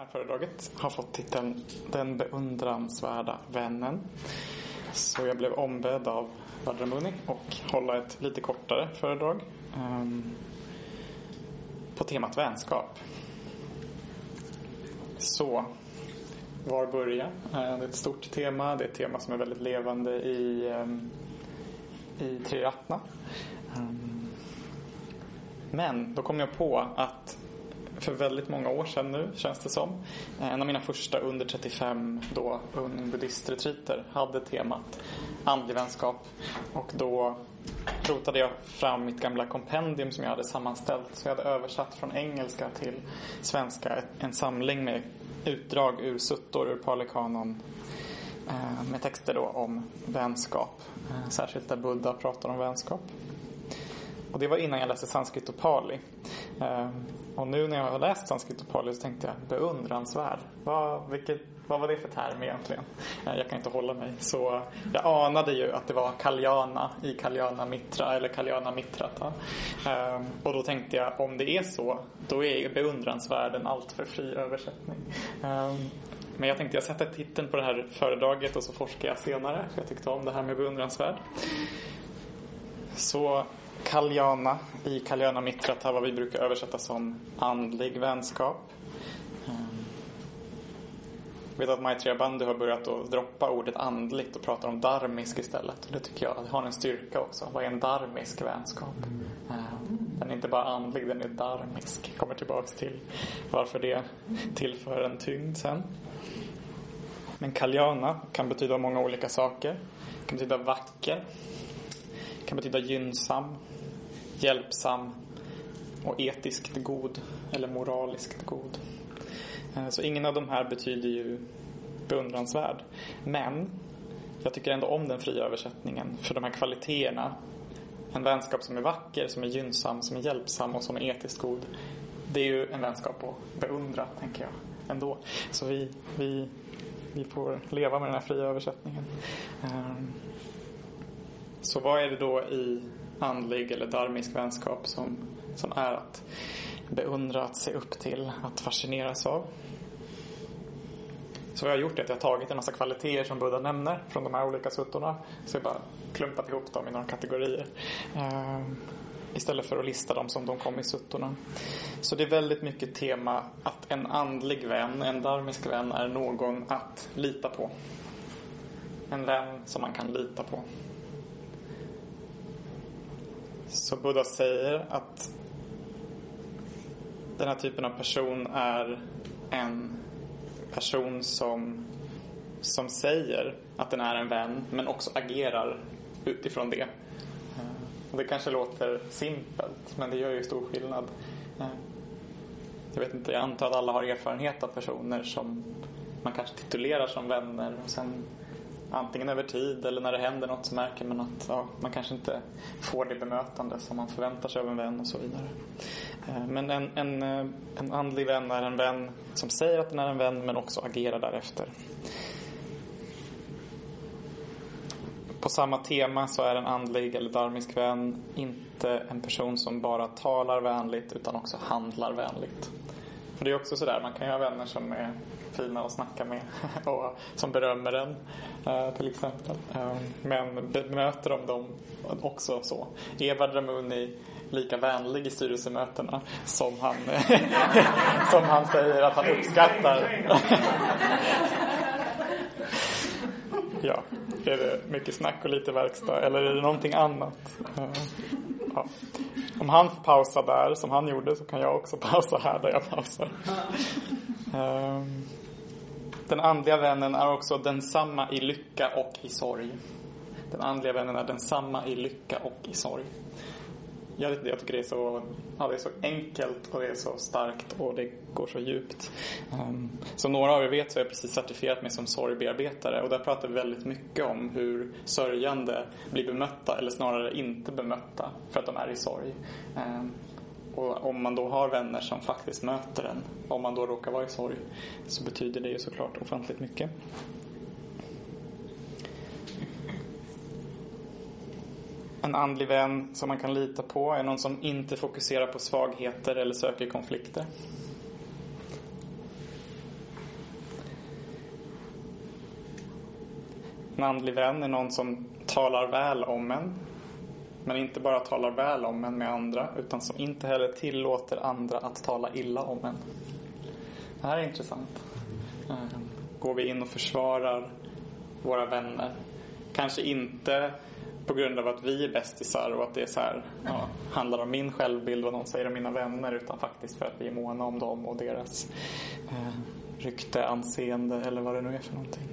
här föredraget har fått titeln Den beundransvärda vännen. Så jag blev ombedd av Vajramuni och hålla ett lite kortare föredrag på temat vänskap. Så, var börja? Det är ett stort tema. Det är ett tema som är väldigt levande i Triratna. Men då kom jag på att för väldigt många år sedan nu, känns det som, en av mina första under 35 då buddhistretreater hade temat andlig vänskap. Och då rotade jag fram mitt gamla kompendium som jag hade sammanställt. Så jag hade översatt från engelska till svenska en samling med utdrag ur suttor ur Pali Kanon med texter då om vänskap. Särskilt där Buddha pratar om vänskap. Och det var innan jag läste sanskrit och pali. Och nu när jag har läst sanskrit och pali så tänkte jag, beundransvärd. Vad var det för term egentligen? Jag kan inte hålla mig. Så jag anade ju att det var kaljana i kaljana mitra eller kaljana mitrata. Och då tänkte jag, om det är så, då är beundransvärd en alltför fri översättning. Men jag tänkte jag sätter titeln på det här föredraget och så forskar jag senare. För jag tyckte om det här med beundransvärd. Så kaljana i kaljana mitrata, vad vi brukar översätta som andlig vänskap. Jag vet att Maitreya Bandhu har börjat att droppa ordet andligt och pratar om dharmisk istället. Och det tycker jag har en styrka också. Vad är en dharmisk vänskap? Den är inte bara andlig, den är dharmisk. Jag kommer tillbaka till varför det tillför en tyngd sen. Men kaljana kan betyda många olika saker. Det kan betyda vacker. Det kan betyda gynnsam, hjälpsam och etiskt god eller moraliskt god. Så ingen av de här betyder ju beundransvärd. Men jag tycker ändå om den fria översättningen för de här kvaliteterna. En vänskap som är vacker, som är gynnsam, som är hjälpsam och som är etiskt god. Det är ju en vänskap att beundra, tänker jag ändå. Så vi får leva med den här fria översättningen. Så vad är det då i andlig eller dharmisk vänskap som är att beundra, att se upp till, att fascineras av? Så vad jag har gjort är att jag har tagit en massa kvaliteter som Buddha nämner från de här olika suttorna. Så jag bara klumpat ihop dem i några kategorier. Istället för att lista dem som de kom i suttorna. Så det är väldigt mycket tema att en andlig vän, en dharmisk vän är någon att lita på. En vän som man kan lita på. Så Buddha säger att den här typen av person är en person som säger att den är en vän men också agerar utifrån det. Och det kanske låter simpelt, men det gör ju stor skillnad. Jag vet inte, jag antar att alla har erfarenhet av personer som man kanske titulerar som vänner och sen antingen över tid eller när det händer något så märker man att man kanske inte får det bemötande som man förväntar sig av en vän och så vidare. Men en andlig vän är en vän som säger att den är en vän men också agerar därefter. På samma tema så är en andlig eller dharmisk vän inte en person som bara talar vänligt utan också handlar vänligt. För det är också sådär, man kan ju ha vänner som är fina att snacka med och som berömmer en till exempel. Men bemöter de dem också så? Är Vajramuni lika vänlig i styrelsemötena som han säger att han uppskattar? Ja, är det mycket snack och lite verkstad eller är det någonting annat? Ja. Om han pausar där som han gjorde så kan jag också pausa här där jag pausar. Den andliga vännen är också densamma i lycka och i sorg. Den andliga vännen är densamma i lycka och i sorg. Jag tycker det är så enkelt och det är så starkt och det går så djupt. Som några av er vet så har jag precis certifierat mig som sorgbearbetare och där pratar vi väldigt mycket om hur sörjande blir bemötta eller snarare inte bemötta för att de är i sorg. Och om man då har vänner som faktiskt möter en, om man då råkar vara i sorg, så betyder det ju såklart ofantligt mycket. En andlig vän som man kan lita på är någon som inte fokuserar på svagheter eller söker konflikter. En andlig vän är någon som talar väl om en. Men inte bara talar väl om en med andra, utan som inte heller tillåter andra att tala illa om en. Det här är intressant. Går vi in och försvarar våra vänner? Kanske inte på grund av att vi är bästisar och att det är så här, handlar om min självbild och någon säger om mina vänner, utan faktiskt för att vi är måna om dem och deras rykte, anseende eller vad det nu är för någonting.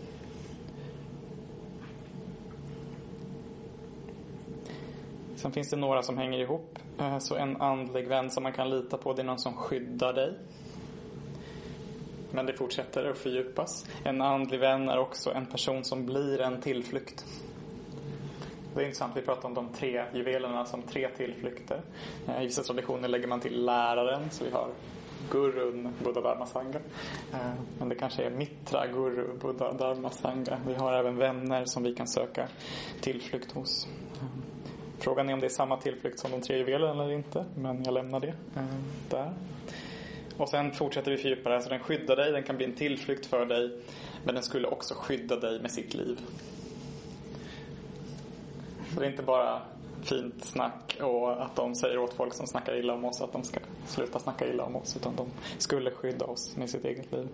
Sen finns det några som hänger ihop. Så en andlig vän som man kan lita på, det är någon som skyddar dig. Men det fortsätter att fördjupas. En andlig vän är också en person som blir en tillflykt. Det är intressant, vi pratar om de 3 juvelerna som 3 tillflykter. I vissa traditioner lägger man till läraren, så vi har Gurun, Buddha Dharma Sangha. Men det kanske är Mitra, Guru, Buddha Dharma Sangha. Vi har även vänner som vi kan söka tillflykt hos. Frågan är om det är samma tillflykt som de 3 juvelerna eller inte, men jag lämnar det där. Och sen fortsätter vi fördjupa det här. Så den skyddar dig, den kan bli en tillflykt för dig, men den skulle också skydda dig med sitt liv. Så det är inte bara fint snack och att de säger åt folk som snackar illa om oss att de ska sluta snacka illa om oss, utan de skulle skydda oss med sitt eget liv.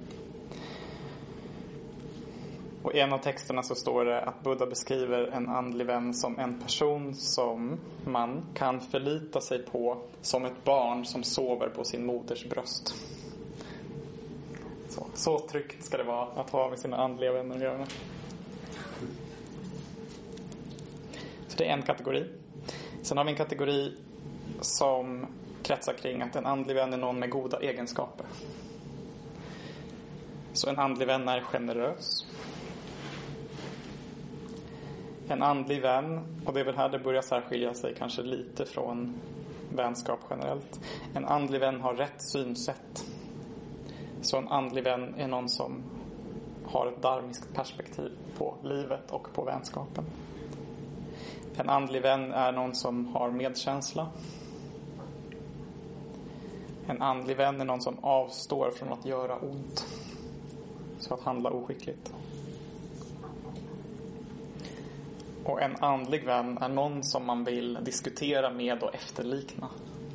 Och i en av texterna så står det att Buddha beskriver en andlig vän som en person som man kan förlita sig på som ett barn som sover på sin moders bröst. Så tryggt ska det vara att ha med sina andliga vänner att göra. Så det är en kategori. Sen har vi en kategori som kretsar kring att en andlig vän är någon med goda egenskaper. Så en andlig vän är generös. En andlig vän, och det är väl här det börjar särskilja sig kanske lite från vänskap generellt. En andlig vän har rätt synsätt. Så en andlig vän är någon som har ett dharmiskt perspektiv på livet och på vänskapen. En andlig vän är någon som har medkänsla. En andlig vän är någon som avstår från att göra ont. Så att handla oskickligt. Och en andlig vän är någon som man vill diskutera med och efterlikna.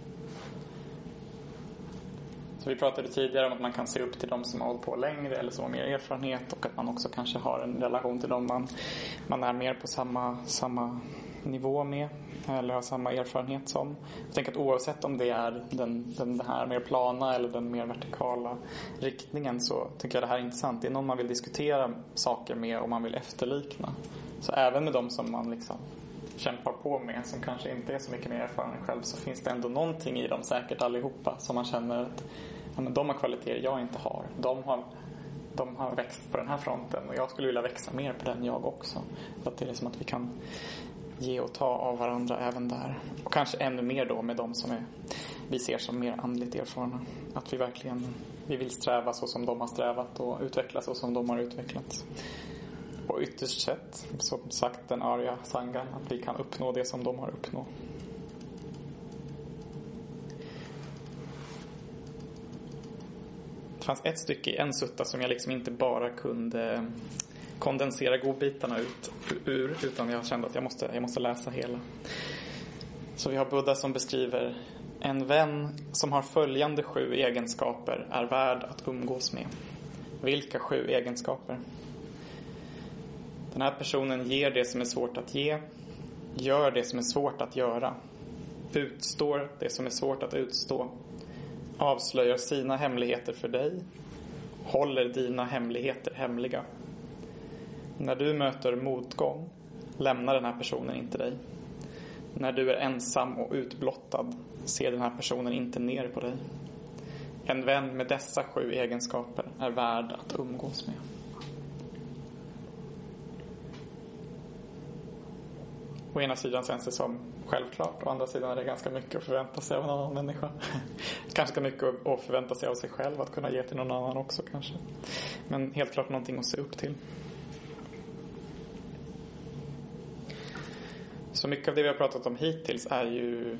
Så vi pratade tidigare om att man kan se upp till dem som har hållit på längre eller som har mer erfarenhet, och att man också kanske har en relation till dem man är mer på samma nivå med eller har samma erfarenhet som. Jag tänker att oavsett om det är den här mer plana eller den mer vertikala riktningen, så tycker jag det här är intressant. Det är någon man vill diskutera saker med och man vill efterlikna. Så även med dem som man liksom kämpar på med, som kanske inte är så mycket mer erfaren själv, så finns det ändå någonting i dem, säkert allihopa, som man känner att men de har kvaliteter jag inte har. De har växt på den här fronten och jag skulle vilja växa mer på den jag också. Så att det är som att vi kan ge och ta av varandra även där. Och kanske ännu mer då med de som vi ser som mer andligt erfarna. Att vi vill sträva så som de har strävat och utvecklas så som de har utvecklats. Och ytterst sett, som sagt den Arya Sangan, att vi kan uppnå det som de har uppnått. Det fanns ett stycke i en sutta som jag liksom inte bara kunde kondensera godbitarna ur, utan jag kände att jag måste läsa hela. Så vi har Buddha som beskriver: en vän som har följande 7 egenskaper är värd att umgås med. Vilka 7 egenskaper? Den här personen ger det som är svårt att ge, gör det som är svårt att göra, utstår det som är svårt att utstå, avslöjar sina hemligheter för dig, håller dina hemligheter hemliga. När du möter motgång lämnar den här personen inte dig. När du är ensam och utblottad ser den här personen inte ner på dig. En vän med dessa 7 egenskaper är värd att umgås med. Å ena sidan känns det som självklart, å andra sidan är det ganska mycket att förvänta sig av en annan människa. Ganska mycket att förvänta sig av sig själv, att kunna ge till någon annan också kanske. Men helt klart någonting att se upp till. Så mycket av det vi har pratat om hittills är ju,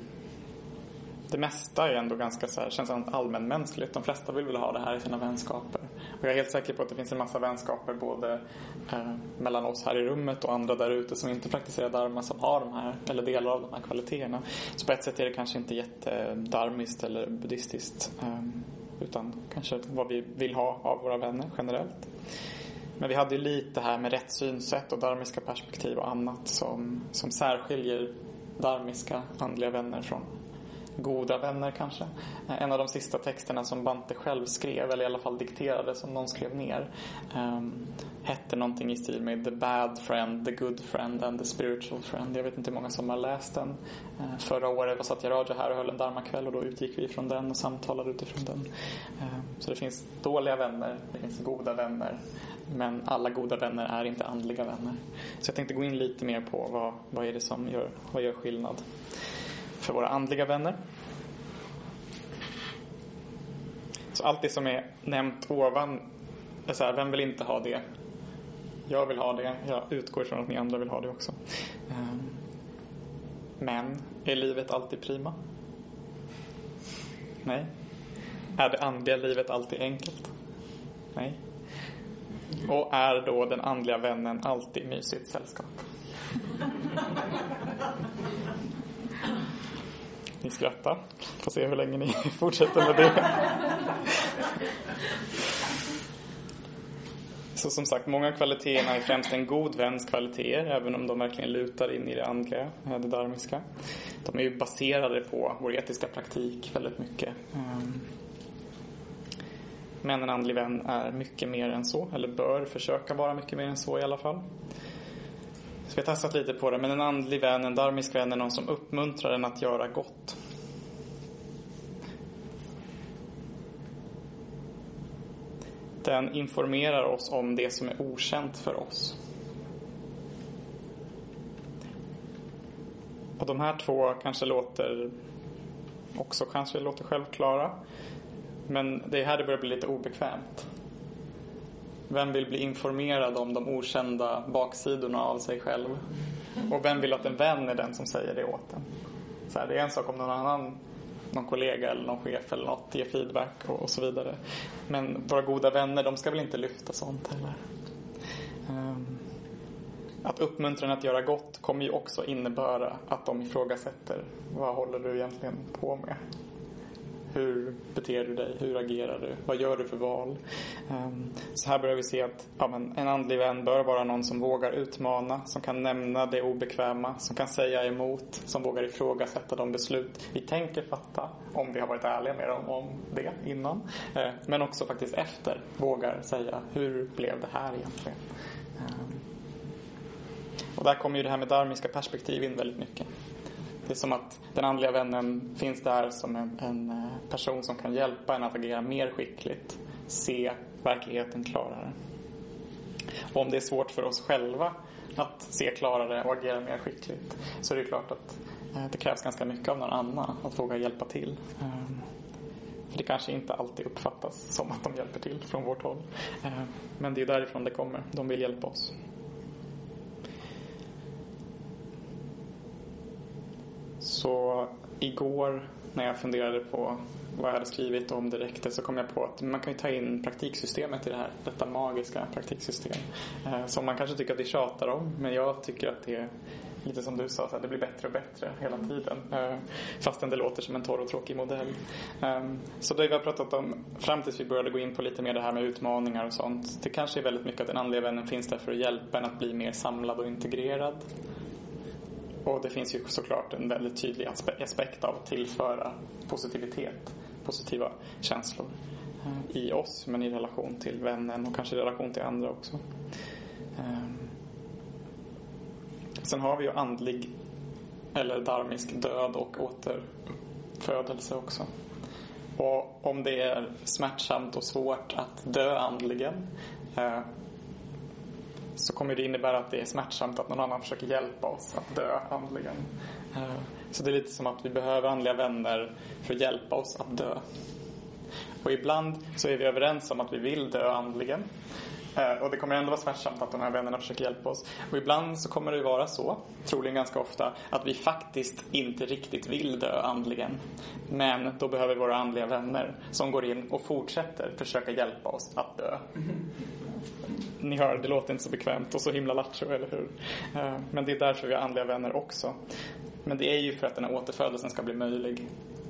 det mesta är ändå ganska så här, känns allmänmänskligt. De flesta vill ha det här i sina vänskaper. Och jag är helt säker på att det finns en massa vänskaper både mellan oss här i rummet och andra där ute som inte praktiserar dharma som har de här, eller delar av de här kvaliteterna. Så på ett sätt är det kanske inte jättedharmiskt eller buddhistiskt, utan kanske vad vi vill ha av våra vänner generellt. Men vi hade ju lite här med rätt synsätt och dharmiska perspektiv och annat som särskiljer dharmiska andliga vänner från goda vänner kanske. En av de sista texterna som Bhante själv skrev, eller i alla fall dikterade, som någon skrev ner, hette någonting i stil med The Bad Friend, The Good Friend and The Spiritual Friend. Jag vet inte hur många som har läst den. Förra året var Satyaraja här och höll en dharmakväll, och då utgick vi från den och samtalade utifrån den. Så det finns dåliga vänner, det finns goda vänner, men alla goda vänner är inte andliga vänner. Så jag tänkte gå in lite mer på vad är det som gör skillnad för våra andliga vänner. Så allt det som är nämnt ovan är så här: vem vill inte ha det? Jag vill ha det. Jag utgår från att ni andra vill ha det också. Men är livet alltid prima? Nej. Är det andliga livet alltid enkelt? Nej. Och är då den andliga vännen alltid mysigt sällskap? Ni skrattar. Får se hur länge ni fortsätter med det. Så som sagt, många kvaliteterna är främst en god väns kvaliteter, även om de verkligen lutar in i det andliga, det dharmiska. De är ju baserade på vår etiska praktik väldigt mycket. Men en andlig vän är mycket mer än så, eller bör försöka vara mycket mer än så i alla fall. Så vi har testat lite på det, men en andlig vän, en dharmisk vän, är någon som uppmuntrar en att göra gott. Den informerar oss om det som är okänt för oss. Och de här två kanske låter självklara. Men det är här det börjar bli lite obekvämt. Vem vill bli informerad om de okända baksidorna av sig själv? Och vem vill att en vän är den som säger det åt en? Så här, det är en sak om någon kollega eller någon chef eller något ger feedback och så vidare. Men våra goda vänner, de ska väl inte lyfta sånt heller. Att uppmuntra att göra gott kommer ju också innebära att de ifrågasätter: vad håller du egentligen på med? Hur beter du dig? Hur agerar du? Vad gör du för val? Så här börjar vi se att en andlig vän bör vara någon som vågar utmana, som kan nämna det obekväma, som kan säga emot, som vågar ifrågasätta de beslut vi tänker fatta, om vi har varit ärliga med dem om det innan. Men också faktiskt efter vågar säga: hur blev det här egentligen? Och där kommer ju det här med dharmiska perspektiv in väldigt mycket. Det är som att den andliga vännen finns där som en person som kan hjälpa en att agera mer skickligt, se verkligheten klarare. Och om det är svårt för oss själva att se klarare och agera mer skickligt, så är det klart att det krävs ganska mycket av någon annan att våga hjälpa till. För det kanske inte alltid uppfattas som att de hjälper till från vårt håll. Men det är därifrån det kommer. De vill hjälpa oss. Så igår när jag funderade på vad jag hade skrivit och om det räckte, så kom jag på att man kan ju ta in praktiksystemet i detta magiska praktiksystem. Som man kanske tycker att vi tjatar om, men jag tycker att det är lite som du sa, så här, det blir bättre och bättre hela tiden. Fastän det låter som en torr och tråkig modell. Så det vi har pratat om fram tills vi började gå in på lite mer det här med utmaningar och sånt. Det kanske är väldigt mycket att den andliga vännen finns där för att hjälpa en att bli mer samlad och integrerad. Och det finns ju såklart en väldigt tydlig aspekt av att tillföra positivitet, positiva känslor i oss, men i relation till vännen och kanske i relation till andra också. Sen har vi ju andlig eller dharmisk död och återfödelse också. Och om det är smärtsamt och svårt att dö andligen, så kommer det innebära att det är smärtsamt att någon annan försöker hjälpa oss att dö andligen. Så det är lite som att vi behöver andliga vänner för att hjälpa oss att dö. Och ibland så är vi överens om att vi vill dö andligen. Och det kommer ändå vara smärtsamt att de här vännerna försöker hjälpa oss. Och ibland så kommer det ju vara så, troligen ganska ofta, att vi faktiskt inte riktigt vill dö andligen. Men då behöver våra andliga vänner som går in och fortsätter försöka hjälpa oss att dö. Ni hör, det låter inte så bekvämt och så himla lattjo, eller hur? Men det är därför vi har andliga vänner också. Men det är ju för att den här återfödelsen ska bli möjlig.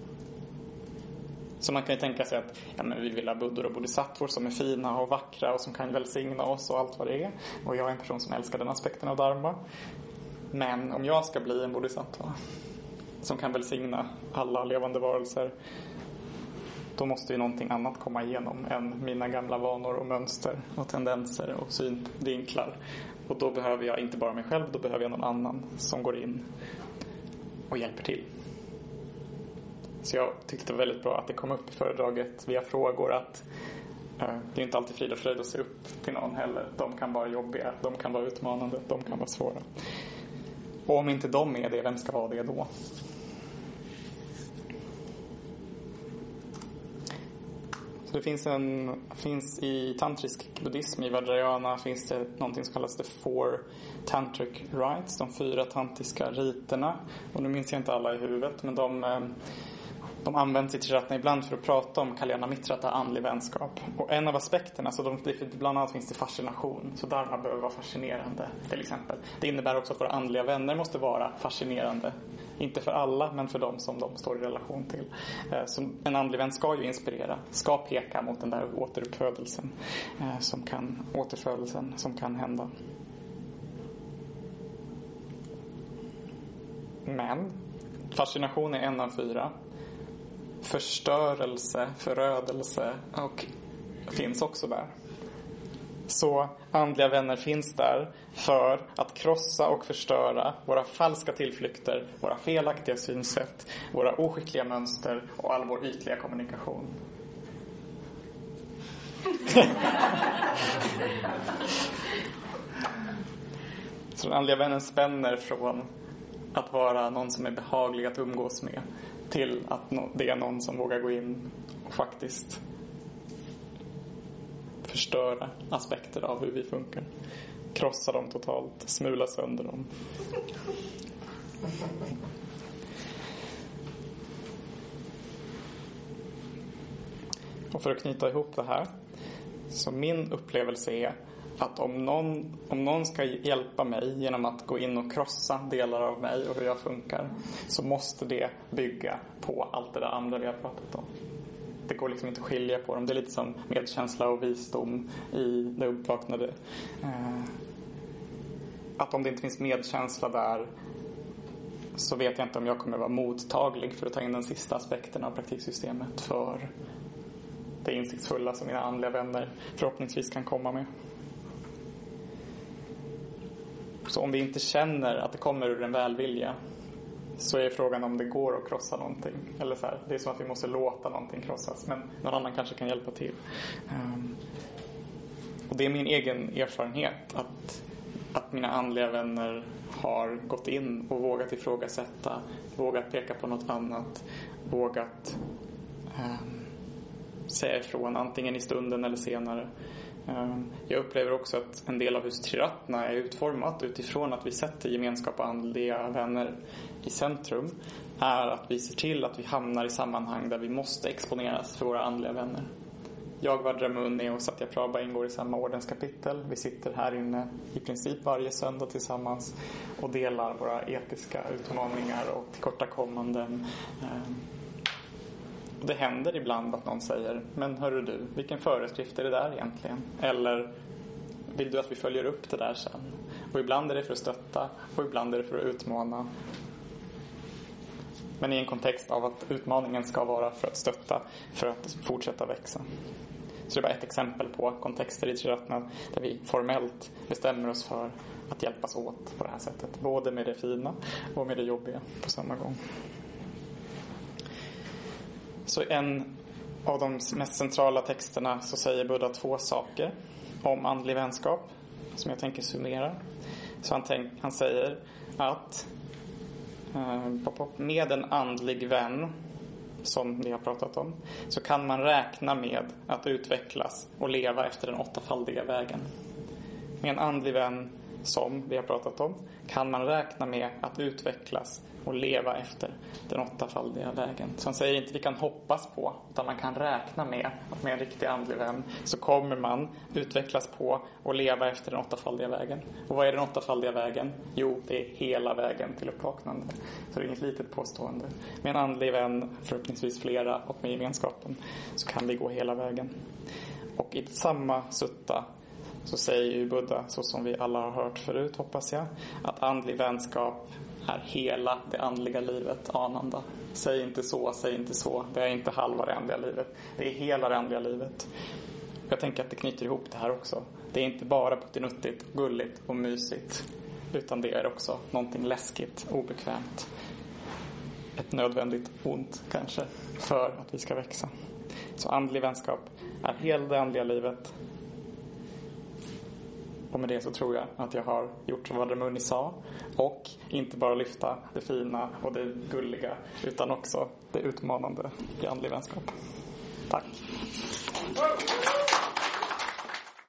Så man kan ju tänka sig att men vi vill ha buddhor och bodhisattvor som är fina och vackra och som kan välsigna oss och allt vad det är. Och jag är en person som älskar den aspekten av dharma. Men om jag ska bli en bodhisattva som kan välsigna alla levande varelser, då måste ju någonting annat komma igenom än mina gamla vanor och mönster och tendenser och synvinklar. Och då behöver jag inte bara mig själv, då behöver jag någon annan som går in och hjälper till. Så jag tyckte det var väldigt bra att det kom upp i föredraget via frågor att det är inte alltid frid och fröjd att se upp till någon heller. De kan vara jobbiga, de kan vara utmanande, de kan vara svåra. Och om inte de är det, vem ska vara det då? Så det finns i tantrisk buddhism, i Vajrayana, finns det någonting som kallas the four tantric rites, de 4 tantriska riterna. Och nu minns jag inte alla i huvudet, men de används i Triratna ibland för att prata om Kalyana Mitrata, andlig vänskap. Och en av aspekterna, så bland annat finns det fascination. Så dharma behöver vara fascinerande, till exempel. Det innebär också att våra andliga vänner måste vara fascinerande. Inte för alla, men för dem som de står i relation till. Så en andlig vän ska ju inspirera, ska peka mot den där återfödelsen som kan hända. Men fascination är en av 4. Förstörelse, förödelse och finns också där. Så andliga vänner finns där för att krossa och förstöra våra falska tillflykter, våra felaktiga synsätt, våra oskickliga mönster och all vår ytliga kommunikation. Så den andliga vännen spänner från att vara någon som är behaglig att umgås med till att det är någon som vågar gå in och faktiskt förstöra aspekter av hur vi funkar. Krossa dem totalt, smula sönder dem. Och för att knyta ihop det här, så min upplevelse är att om någon ska hjälpa mig genom att gå in och krossa delar av mig och hur jag funkar, så måste det bygga på allt det där andra vi har pratat om. Det går liksom inte att skilja på dem. Det är lite som medkänsla och visdom i det uppvaknade. Att om det inte finns medkänsla där, så vet jag inte om jag kommer vara mottaglig för att ta in den sista aspekten av praktiksystemet för det insiktsfulla som mina andliga vänner förhoppningsvis kan komma med. Så om vi inte känner att det kommer ur en välvilja, så är frågan om det går att krossa någonting. Eller så här, det är så att vi måste låta någonting krossas, men någon annan kanske kan hjälpa till. Och det är min egen erfarenhet att mina andliga vänner har gått in och vågat ifrågasätta, vågat peka på något annat, vågat säga ifrån antingen i stunden eller senare. Jag upplever också att en del av hur Triratna är utformat utifrån att vi sätter gemenskap och andliga vänner i centrum, är att vi ser till att vi hamnar i sammanhang där vi måste exponeras för våra andliga vänner. Jag, Vajramuni och Satya Prabha ingår i samma ordenskapitel. Vi sitter här inne i princip varje söndag tillsammans och delar våra etiska utmaningar och tillkortakommanden. Och det händer ibland att någon säger: men hörru du, vilken föreskrift är det där egentligen? Eller vill du att vi följer upp det där sen? Och ibland är det för att stötta och ibland är det för att utmana. Men i en kontext av att utmaningen ska vara för att stötta, för att fortsätta växa. Så det var ett exempel på kontexter i Triratna där vi formellt bestämmer oss för att hjälpas åt på det här sättet. Både med det fina och med det jobbiga på samma gång. Så en av de mest centrala texterna så säger Buddha 2 saker om andlig vänskap som jag tänker summera. Så han säger att med en andlig vän som vi har pratat om, så kan man räkna med att utvecklas och leva efter den åttafaldiga vägen. Med en andlig vän som vi har pratat om kan man räkna med att utvecklas och leva efter den åttafaldiga vägen. Så han säger inte vi kan hoppas på, utan man kan räkna med att med en riktig andlig vän så kommer man utvecklas på och leva efter den åttafaldiga vägen. Och vad är den åttafaldiga vägen? Jo, det är hela vägen till uppvaknande. Så det är inget litet påstående. Med en andlig vän, förhoppningsvis flera, och med gemenskapen så kan vi gå hela vägen. Och i samma sutta så säger ju Buddha, så som vi alla har hört förut hoppas jag, att andlig vänskap är hela det andliga livet, Ananda. Säg inte så, säg inte så. Det är inte halva det andliga livet. Det är hela det andliga livet. Jag tänker att det knyter ihop det här också. Det är inte bara puttinuttigt, gulligt och mysigt. Utan det är också någonting läskigt, obekvämt. Ett nödvändigt ont kanske för att vi ska växa. Så andlig vänskap är hela det andliga livet. Och med det så tror jag att jag har gjort vad Ramuni sa. Och inte bara lyfta det fina och det gulliga, utan också det utmanande i andlig vänskap. Tack!